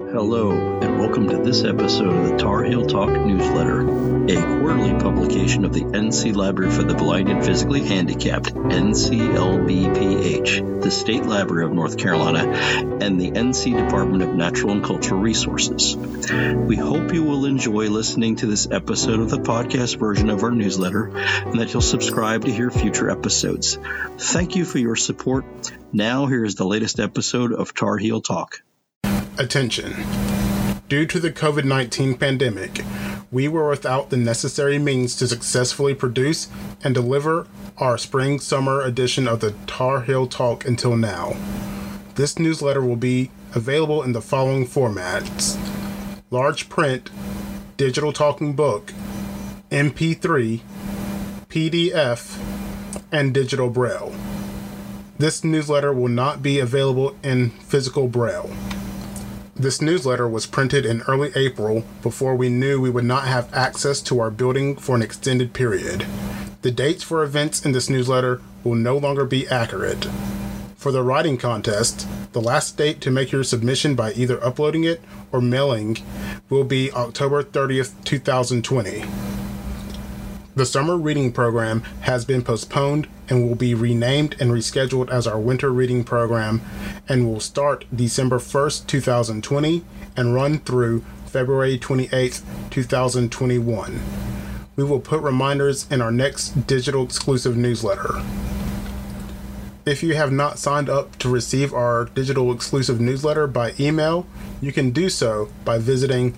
Hello, and welcome to this episode of the Tar Heel Talk newsletter, a quarterly publication of the NC Library for the Blind and Physically Handicapped, NCLBPH, the State Library of North Carolina, and the NC Department of Natural and Cultural Resources. We hope you will enjoy listening to this episode of the podcast version of our newsletter, and that you'll subscribe to hear future episodes. Thank you for your support. Now, here is the latest episode of Tar Heel Talk. Attention. Due to the COVID-19 pandemic, we were without the necessary means to successfully produce and deliver our spring-summer edition of the Tar Heel Talk until now. This newsletter will be available in the following formats: large print, digital talking book, MP3, PDF, and digital braille. This newsletter will not be available in physical braille. This newsletter was printed in early April before we knew we would not have access to our building for an extended period. The dates for events in this newsletter will no longer be accurate. For the writing contest, the last date to make your submission by either uploading it or mailing will be October 30th, 2020. The summer reading program has been postponed and will be renamed and rescheduled as our winter reading program and will start December 1st, 2020 and run through February 28th, 2021. We will put reminders in our next digital exclusive newsletter. If you have not signed up to receive our digital exclusive newsletter by email, you can do so by visiting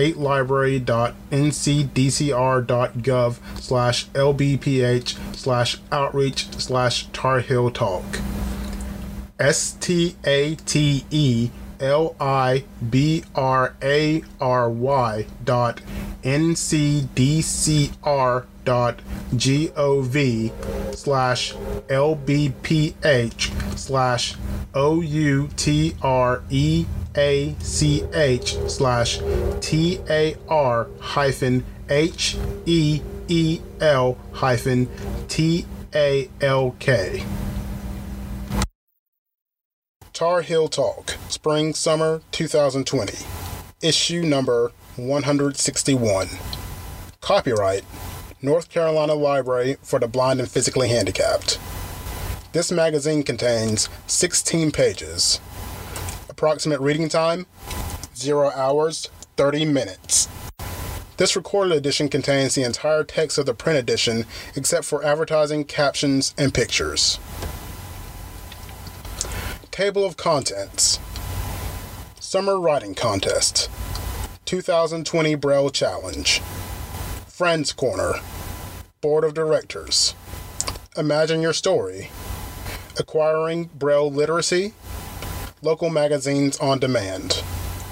statelibrary.ncdcr.gov/lbph/outreach/Tar Heel Talk. statelibrary.ncdcr.gov/lbph/outreach/TAR-HEEL-TALK. Tar Heel Talk, Spring Summer 2020, Issue Number 161. Copyright, North Carolina Library for the Blind and Physically Handicapped. This magazine contains 16 pages. Approximate reading time, 0 hours, 30 minutes. This recorded edition contains the entire text of the print edition except for advertising, captions, and pictures. Table of Contents. Summer Writing Contest. 2020 Braille Challenge. Friends Corner. Board of Directors. Imagine Your Story. Acquiring Braille Literacy. Local Magazines on Demand.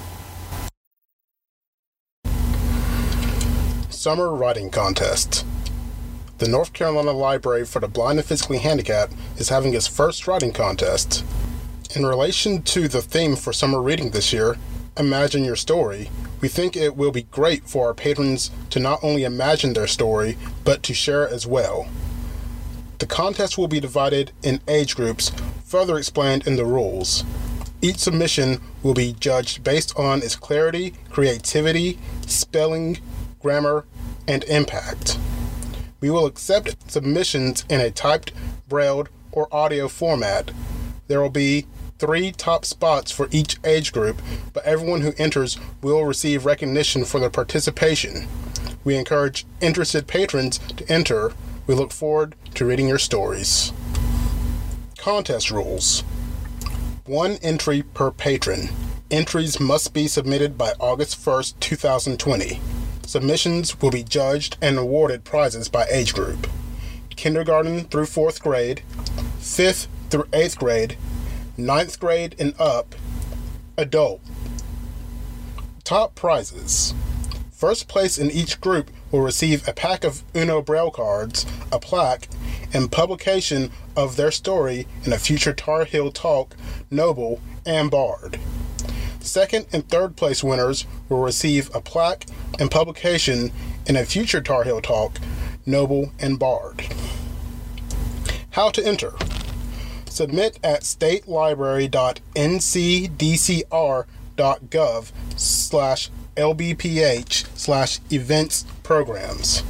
Summer Writing Contest. The North Carolina Library for the Blind and Physically Handicapped is having its first writing contest. In relation to the theme for summer reading this year, Imagine Your Story, we think it will be great for our patrons to not only imagine their story, but to share it as well. The contest will be divided in age groups, further explained in the rules. Each submission will be judged based on its clarity, creativity, spelling, grammar, and impact. We will accept submissions in a typed, brailled, or audio format. There will be 3 top spots for each age group, but everyone who enters will receive recognition for their participation. We encourage interested patrons to enter. We look forward to reading your stories. Contest rules. 1 entry per patron. Entries must be submitted by August 1st, 2020. Submissions will be judged and awarded prizes by age group. Kindergarten through 4th grade, 5th through 8th grade, 9th grade and up, adult. Top prizes. First place in each group will receive a pack of Uno Braille cards, a plaque, and publication of their story in a future Tar Heel Talk, Noble, and Bard. Second and third place winners will receive a plaque and publication in a future Tar Heel Talk, Noble, and Bard. How to enter. Submit at statelibrary.ncdcr.gov statelibrary.gov/lbph/events programs.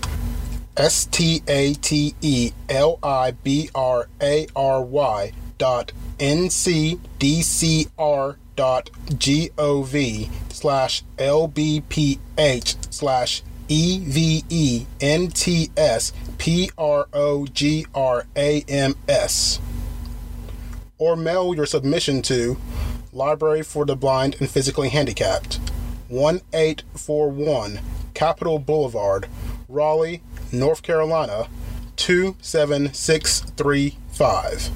statelibrary.ncdcr.gov/lbph/events programs. Or mail your submission to Library for the Blind and Physically Handicapped, 1841 Capitol Boulevard, Raleigh, North Carolina, 27635.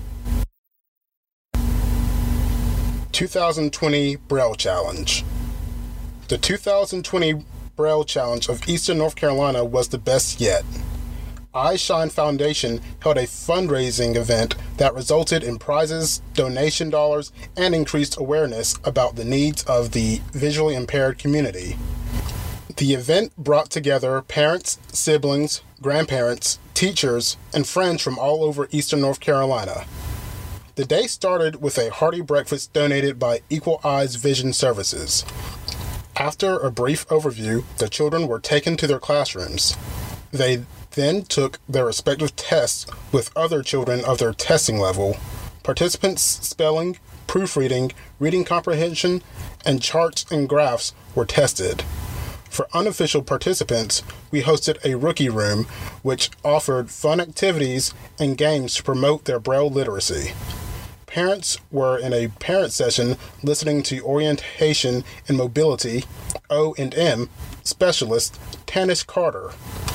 2020 Braille Challenge. The 2020 Braille Challenge of Eastern North Carolina was the best yet. iShine Foundation held a fundraising event that resulted in prizes, donation dollars, and increased awareness about the needs of the visually impaired community. The event brought together parents, siblings, grandparents, teachers, and friends from all over Eastern North Carolina. The day started with a hearty breakfast donated by Equal Eyes Vision Services. After a brief overview, the children were taken to their classrooms. They then took their respective tests with other children of their testing level. Participants' spelling, proofreading, reading comprehension, and charts and graphs were tested. For unofficial participants, we hosted a rookie room, which offered fun activities and games to promote their Braille literacy. Parents were in a parent session listening to Orientation and Mobility, O&M, specialist Tanish Carter.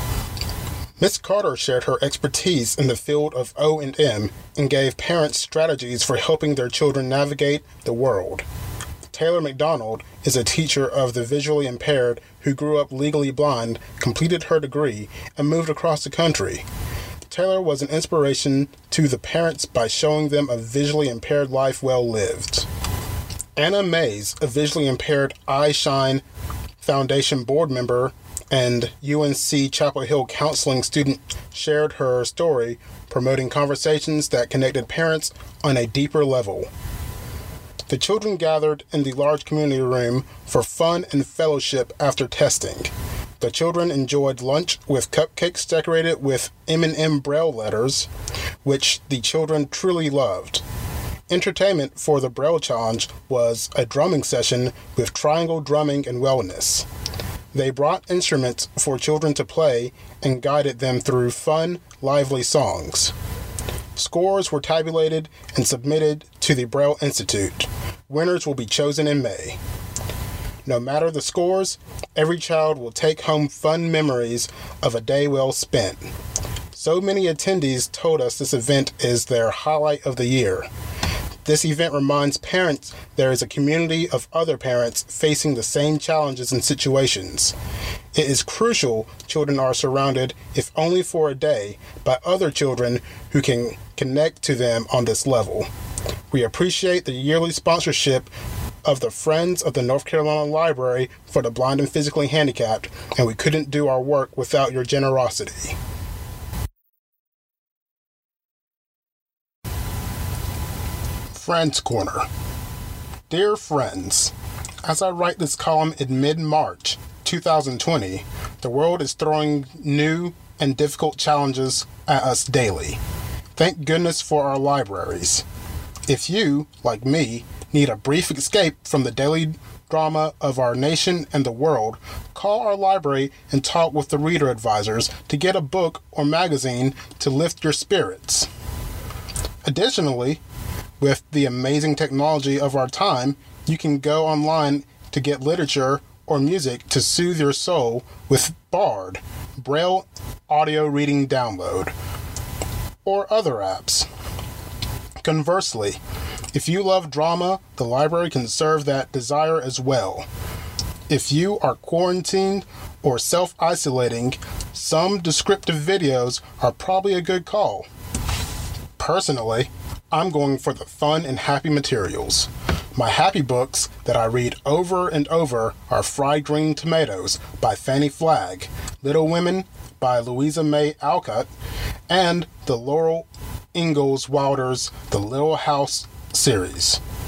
Ms. Carter shared her expertise in the field of O&M and gave parents strategies for helping their children navigate the world. Taylor McDonald is a teacher of the visually impaired who grew up legally blind, completed her degree, and moved across the country. Taylor was an inspiration to the parents by showing them a visually impaired life well lived. Anna Mays, a visually impaired iShine Foundation board member and UNC Chapel Hill counseling student, shared her story, promoting conversations that connected parents on a deeper level. The children gathered in the large community room for fun and fellowship after testing. The children enjoyed lunch with cupcakes decorated with M&M Braille letters, which the children truly loved. Entertainment for the Braille Challenge was a drumming session with triangle drumming and wellness. They brought instruments for children to play and guided them through fun, lively songs. Scores were tabulated and submitted to the Braille Institute. Winners will be chosen in May. No matter the scores, every child will take home fun memories of a day well spent. So many attendees told us this event is their highlight of the year. This event reminds parents there is a community of other parents facing the same challenges and situations. It is crucial children are surrounded, if only for a day, by other children who can connect to them on this level. We appreciate the yearly sponsorship of the Friends of the North Carolina Library for the Blind and Physically Handicapped, and we couldn't do our work without your generosity. Friends Corner. Dear friends, as I write this column in mid-March 2020, the world is throwing new and difficult challenges at us daily. Thank goodness for our libraries. If you, like me, need a brief escape from the daily drama of our nation and the world, call our library and talk with the reader advisors to get a book or magazine to lift your spirits. Additionally, with the amazing technology of our time, you can go online to get literature or music to soothe your soul with Bard, Braille audio reading download, or other apps. Conversely, if you love drama, the library can serve that desire as well. If you are quarantined or self-isolating, some descriptive videos are probably a good call. Personally, I'm going for the fun and happy materials. My happy books that I read over and over are Fried Green Tomatoes by Fannie Flagg, Little Women by Louisa May Alcott, and the Laurel Ingalls Wilder's The Little House series.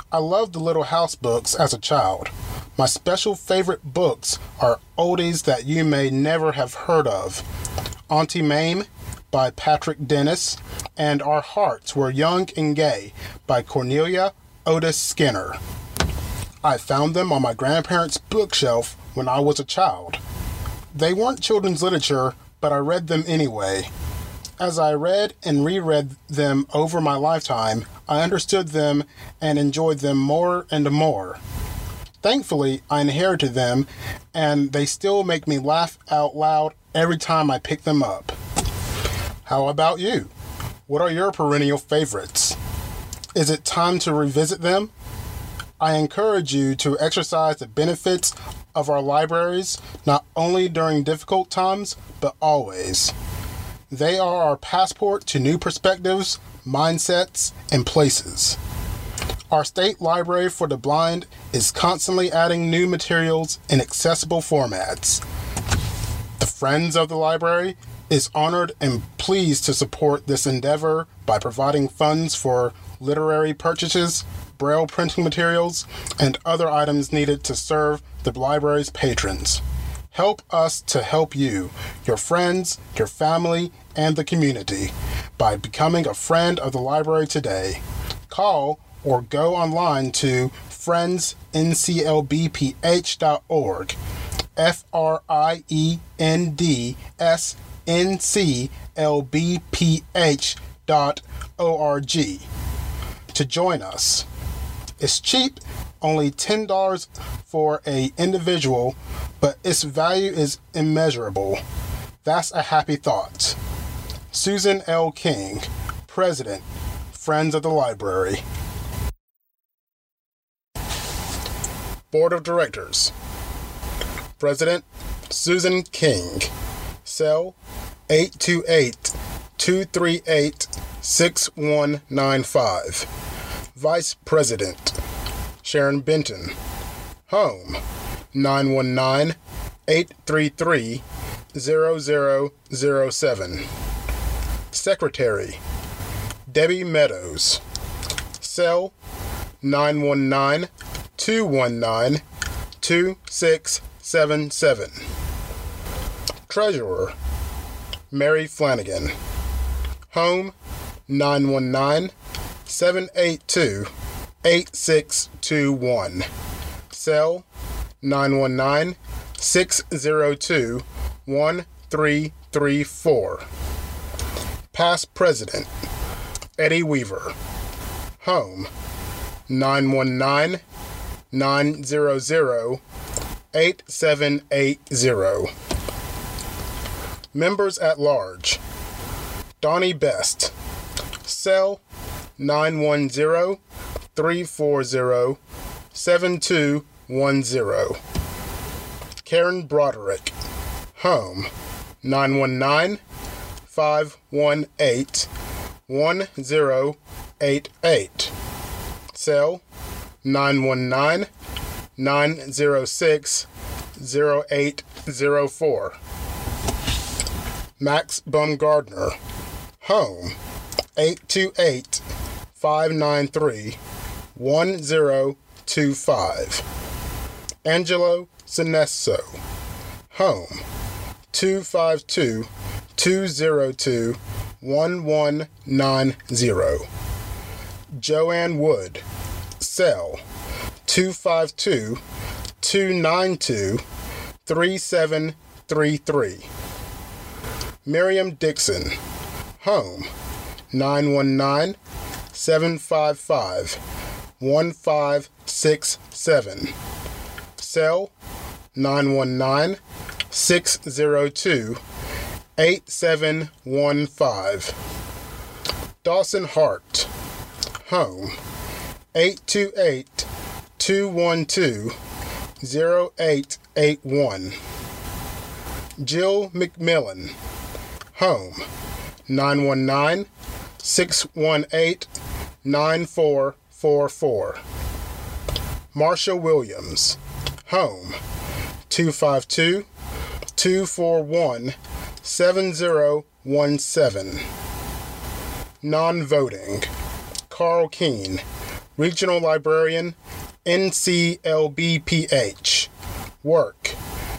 I loved the Little House books as a child. My special favorite books are oldies that you may never have heard of. Auntie Mame by Patrick Dennis and Our Hearts Were Young and Gay by Cornelia Otis Skinner. I found them on my grandparents' bookshelf when I was a child. They weren't children's literature, but I read them anyway. As I read and reread them over my lifetime, I understood them and enjoyed them more and more. Thankfully, I inherited them, and they still make me laugh out loud every time I pick them up. How about you? What are your perennial favorites? Is it time to revisit them? I encourage you to exercise the benefits of our libraries, not only during difficult times, but always. They are our passport to new perspectives, mindsets, and places. Our State Library for the Blind is constantly adding new materials in accessible formats. The Friends of the Library is honored and pleased to support this endeavor by providing funds for literary purchases, braille printing materials, and other items needed to serve the library's patrons. Help us to help you, your friends, your family, and the community by becoming a friend of the library today. Call or go online to friendsnclbph.org, friendsnclbph.org to join us. It's cheap, only $10 for an individual, but its value is immeasurable. That's a happy thought. Susan L. King, President, Friends of the Library. Board of Directors. President, Susan King. Cell 828-238-6195. Vice President, Sharon Benton. Home, 919-833-0007. Secretary, Debbie Meadows. Cell, 919-219-2677. Treasurer, Mary Flanagan. Home, 919-782-8621. Cell, 919-602-1334. Past President, Eddie Weaver. Home, 919-900-8780. Members at Large, Donnie Best. Cell, 910-340-7210. Karen Broderick. Home, 919-518-1088. Cell, 919-906-0804. Max Bumgardner. Home, 828-593-1025. Angelo Sinesso. Home, 252-202-1190. Joanne Wood. Cell, 252-292-3733. Miriam Dixon. Home, 919-755-1567. Cell, 919-602-8715. Dawson Hart. Home, 828-212-0881. Jill McMillan. Home, 919-618-9444. Marsha Williams. Home, 252-241-7017. Non-voting, Carl Keene, Regional Librarian, NCLBPH. Work,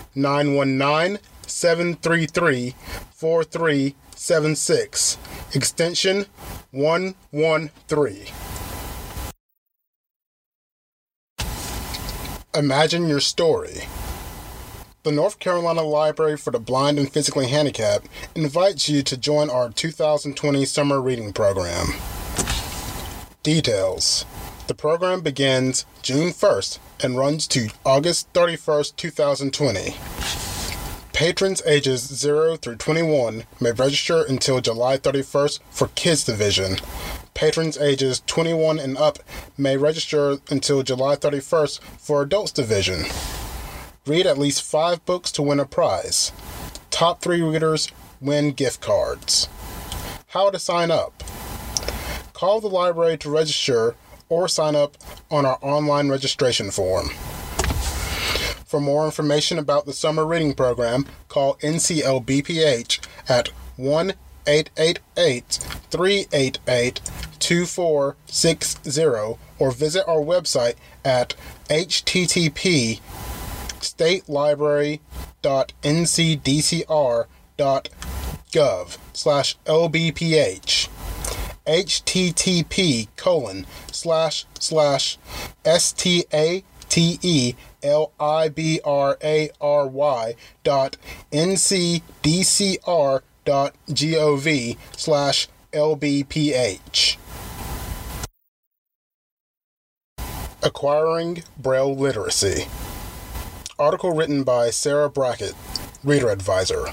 919-733-4376, extension 113. Imagine your story. The North Carolina Library for the Blind and Physically Handicapped invites you to join our 2020 summer reading program. Details. The program begins June 1st and runs to August 31st, 2020. Patrons ages 0 through 21 may register until July 31st for Kids Division. Patrons ages 21 and up may register until July 31st for Adults Division. Read at least 5 books to win a prize. Top 3 readers win gift cards. How to sign up. Call the library to register or sign up on our online registration form. For more information about the summer reading program, call NCLBPH at 1-888-388-2460 or visit our website at http://statelibrary.ncdcr.gov/lbph http://statelibrary.ncdcr.gov/lbph. Acquiring Braille Literacy. Article written by Sarah Brackett, Reader Advisor.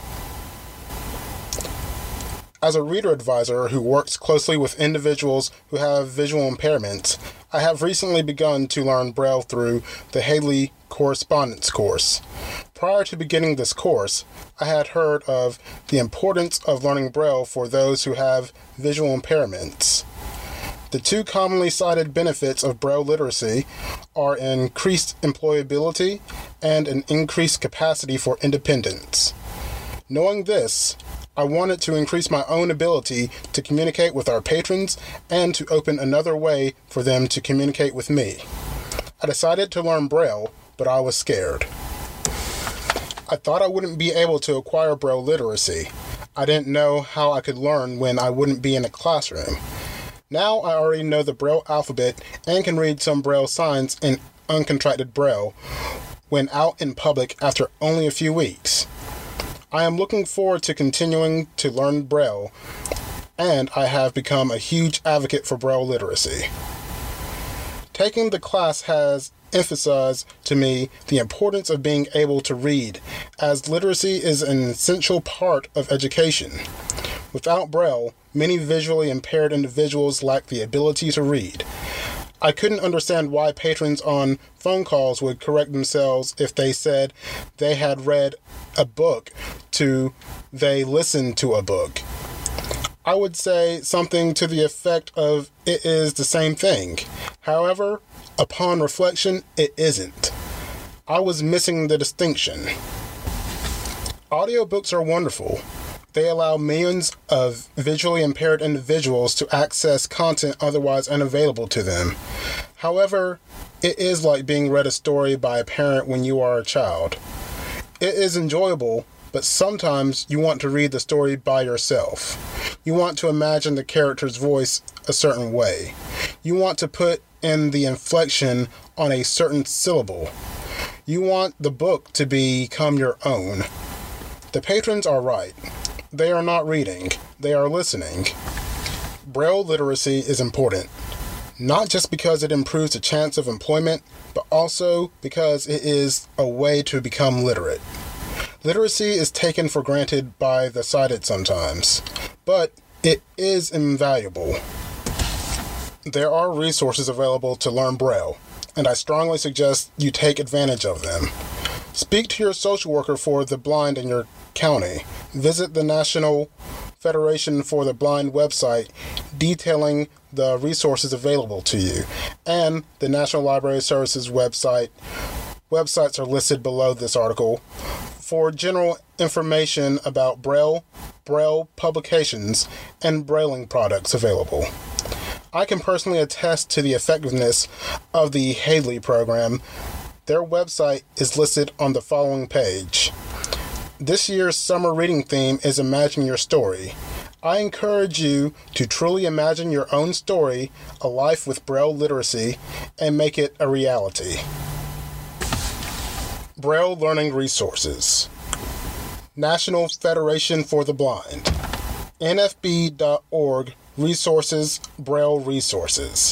As a reader advisor who works closely with individuals who have visual impairments, I have recently begun to learn Braille through the Haley Correspondence Course. Prior to beginning this course, I had heard of the importance of learning Braille for those who have visual impairments. The 2 commonly cited benefits of Braille literacy are increased employability and an increased capacity for independence. Knowing this, I wanted to increase my own ability to communicate with our patrons and to open another way for them to communicate with me. I decided to learn Braille, but I was scared. I thought I wouldn't be able to acquire Braille literacy. I didn't know how I could learn when I wouldn't be in a classroom. Now I already know the Braille alphabet and can read some Braille signs in uncontracted Braille when out in public after only a few weeks. I am looking forward to continuing to learn Braille, and I have become a huge advocate for Braille literacy. Taking the class has emphasized to me the importance of being able to read, as literacy is an essential part of education. Without Braille, many visually impaired individuals lack the ability to read. I couldn't understand why patrons on phone calls would correct themselves if they said they had read a book to they listened to a book. I would say something to the effect of it is the same thing. However, upon reflection, it isn't. I was missing the distinction. Audiobooks are wonderful. They allow millions of visually impaired individuals to access content otherwise unavailable to them. However, it is like being read a story by a parent when you are a child. It is enjoyable, but sometimes you want to read the story by yourself. You want to imagine the character's voice a certain way. You want to put in the inflection on a certain syllable. You want the book to become your own. The patrons are right. They are not reading, they are listening. Braille literacy is important, not just because it improves the chance of employment, but also because it is a way to become literate. Literacy is taken for granted by the sighted sometimes, but it is invaluable. There are resources available to learn Braille, and I strongly suggest you take advantage of them. Speak to your social worker for the blind in your county. Visit the National Federation for the Blind website detailing the resources available to you, and the National Library Services website. Websites are listed below this article for general information about Braille, Braille publications, and Brailling products available. I can personally attest to the effectiveness of the Hadley program. Their website is listed on the following page. This year's summer reading theme is Imagine Your Story. I encourage you to truly imagine your own story, a life with Braille literacy, and make it a reality. Braille Learning Resources. National Federation for the Blind. nfb.org Resources Braille Resources.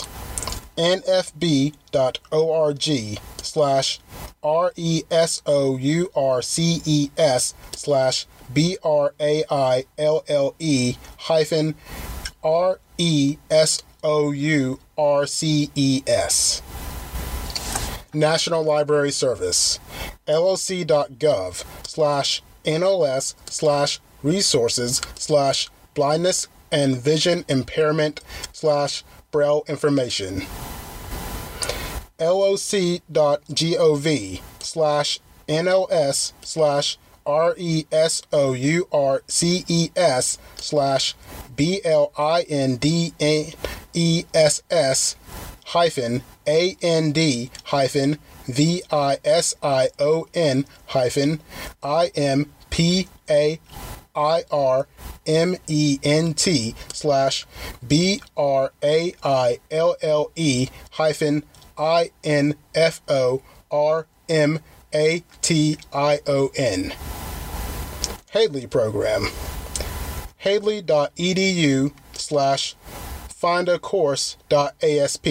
nfb.org/resources/BRAILLE-RESOURCES. National Library Service. loc.gov/NLS/resources/blindness and vision impairment/Braille information. LOC.gov/NLS/RESOURCES/BLINDNESS/IND/VISION. Hadley Program. Hadley.edu/findacourse.asp.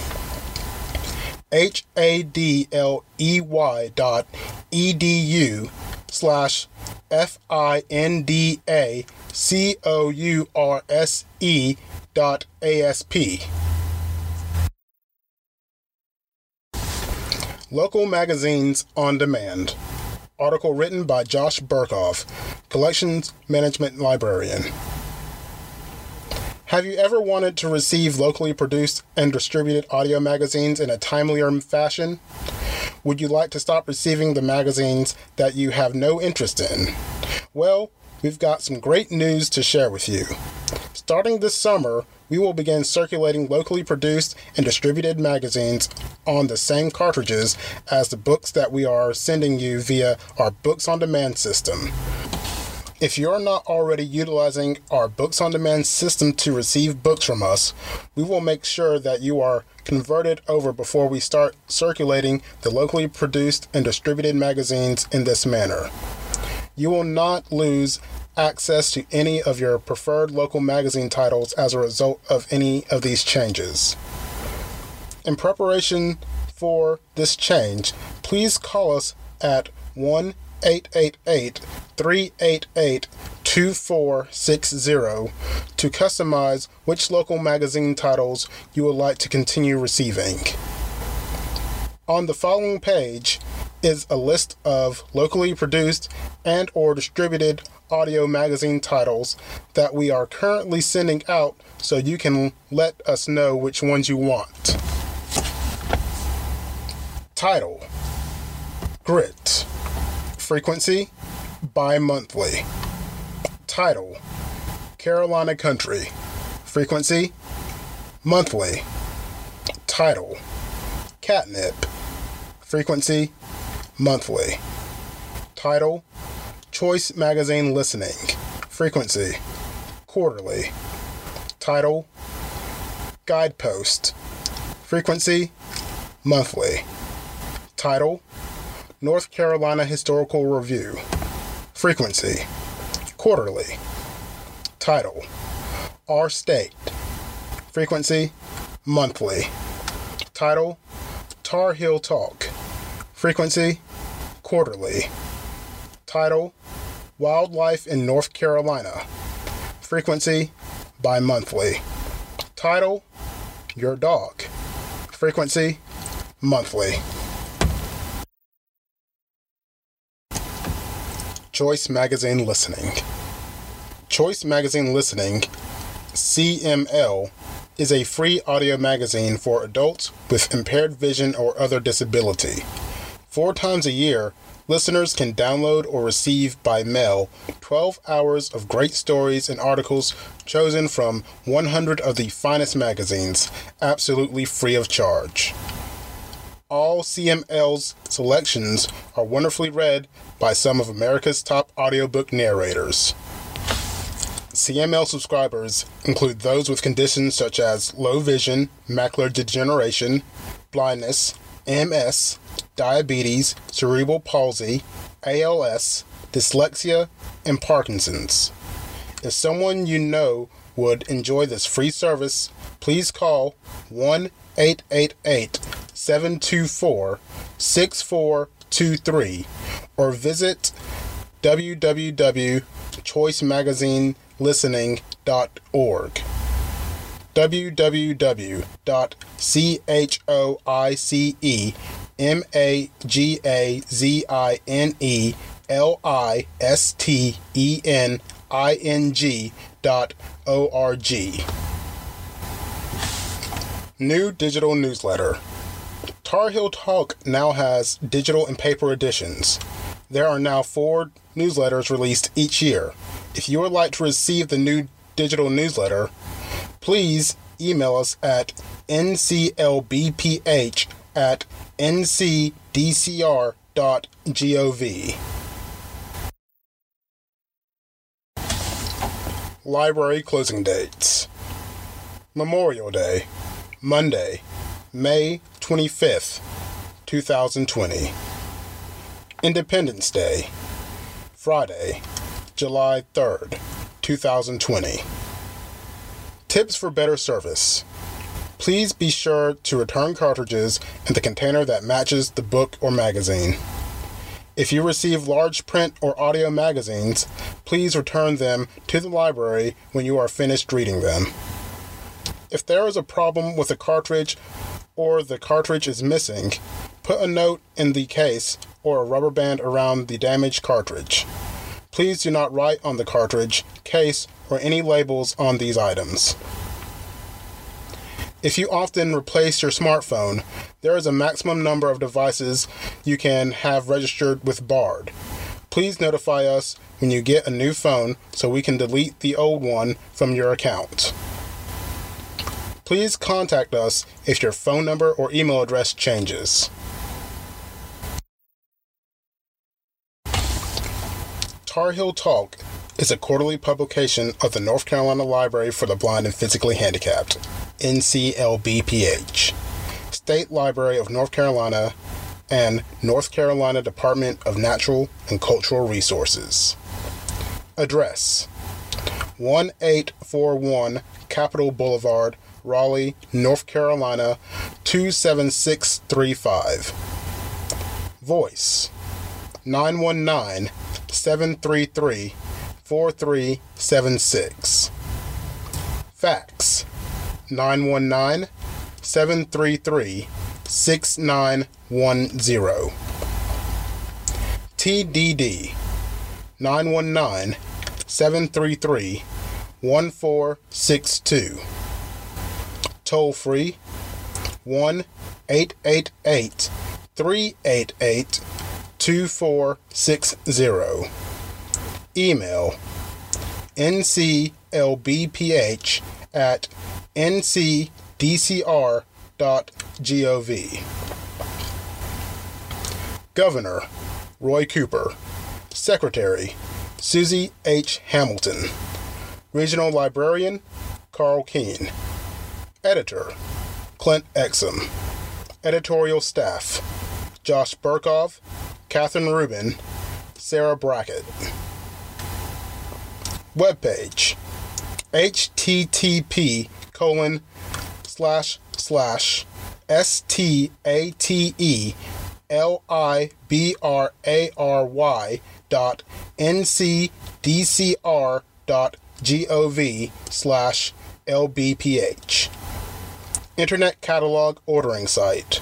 hadley.edu/findacourse.asp. Local Magazines on Demand. Article written by Josh Burkhoff, Collections Management Librarian. Have you ever wanted to receive locally produced and distributed audio magazines in a timelier fashion? Would you like to stop receiving the magazines that you have no interest in? Well, we've got some great news to share with you. Starting this summer, we will begin circulating locally produced and distributed magazines on the same cartridges as the books that we are sending you via our Books on Demand system. If you're not already utilizing our Books on Demand system to receive books from us, we will make sure that you are converted over before we start circulating the locally produced and distributed magazines in this manner. You will not lose access to any of your preferred local magazine titles as a result of any of these changes. In preparation for this change, please call us at 1-888-388-2460 to customize which local magazine titles you would like to continue receiving. On the following page is a list of locally produced and or distributed audio magazine titles that we are currently sending out, so you can let us know which ones you want. Title: Grit. Frequency: bi-monthly. Title: Carolina Country. Frequency: monthly. Title: Catnip. Frequency: monthly. Title: Choice Magazine Listening. Frequency: quarterly. Title: Guidepost. Frequency: monthly. Title: North Carolina Historical Review. Frequency: quarterly. Title: Our State. Frequency: monthly. Title: Tar Heel Talk. Frequency: quarterly. Title: Wildlife in North Carolina. Frequency: bi-monthly. Title: Your Dog. Frequency: monthly. Choice Magazine Listening. Choice Magazine Listening, CML, is a free audio magazine for adults with impaired vision or other disability. 4 times a year, listeners can download or receive by mail 12 hours of great stories and articles chosen from 100 of the finest magazines, absolutely free of charge. All CML's selections are wonderfully read by some of America's top audiobook narrators. CML subscribers include those with conditions such as low vision, macular degeneration, blindness, MS, diabetes, cerebral palsy, ALS, dyslexia, and Parkinson's. If someone you know would enjoy this free service, please call 1-888-724-6423 or visit www.choicemagazinelistening.org. www.choicemagazinelistening.org. New digital newsletter. Tar Heel Talk now has digital and paper editions. There are now 4 newsletters released each year. If you would like to receive the new digital newsletter, please email us at nclbph@ncdcr.gov. Library closing dates. Memorial Day, Monday, May 25th, 2020. Independence Day, Friday, July 3rd, 2020. Tips for better service. Please be sure to return cartridges in the container that matches the book or magazine. If you receive large print or audio magazines, please return them to the library when you are finished reading them. If there is a problem with a cartridge or the cartridge is missing, put a note in the case or a rubber band around the damaged cartridge. Please do not write on the cartridge, case, or any labels on these items. If you often replace your smartphone, there is a maximum number of devices you can have registered with BARD. Please notify us when you get a new phone so we can delete the old one from your account. Please contact us if your phone number or email address changes. Tar Heel Talk is a quarterly publication of the North Carolina Library for the Blind and Physically Handicapped, NCLBPH, State Library of North Carolina, and North Carolina Department of Natural and Cultural Resources. Address: 1841 Capitol Boulevard, Raleigh, North Carolina, 27635. Voice: 919-733-4376. Fax: 919-733-6910. TDD: 919-733-1462. Toll free: 1-888-388-2460. Email: nclbph@ncdcr.gov. Governor: Roy Cooper. Secretary: Susie H. Hamilton. Regional Librarian: Carl Keene. Editor: Clint Exum. Editorial Staff: Josh Burkhoff, Catherine Rubin, Sarah Brackett. Webpage: https://statealibrary.ncdcr.gov/lbph. Internet Catalog Ordering Site: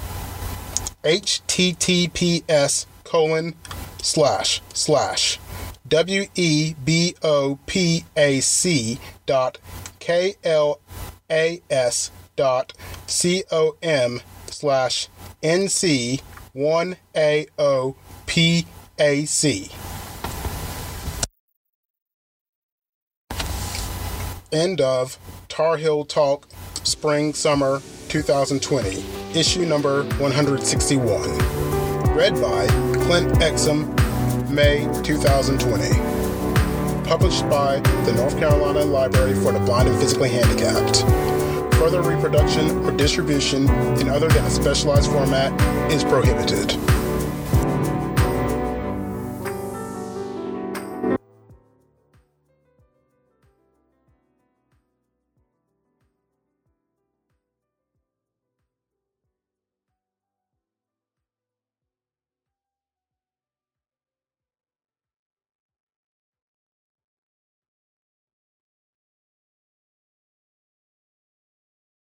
webopac.klas.com/NC1AOPA AC. End of Tar Heel Talk Spring Summer 2020, issue number 161. Read by Clint Exum, May 2020. Published by the North Carolina Library for the Blind and Physically Handicapped. Further reproduction or distribution in other than a specialized format is prohibited.